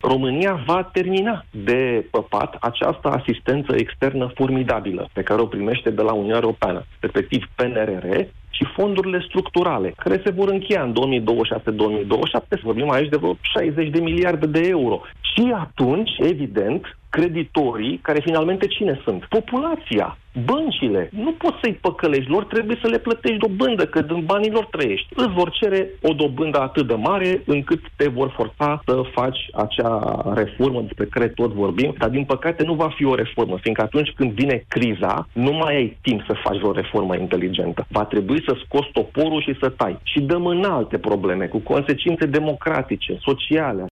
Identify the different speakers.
Speaker 1: România va termina de păpat această asistență externă formidabilă pe care o primește de la Uniunea Europeană, respectiv PNRR și fondurile structurale, care se vor încheia în 2026-2027, vorbim aici de vreo 60 de miliarde de euro. Și atunci, evident, creditorii, care finalmente cine sunt? Populația, băncile. Nu poți să-i păcălești, lor trebuie să le plătești dobândă, că din banii lor trăiești. Îți vor cere o dobândă atât de mare încât te vor forța să faci acea reformă despre care tot vorbim, dar din păcate nu va fi o reformă, fiindcă atunci când vine criza, nu mai ai timp să faci o reformă inteligentă. Va trebui să scoți toporul și să tai. Și dăm în alte probleme, cu consecințe democratice, sociale,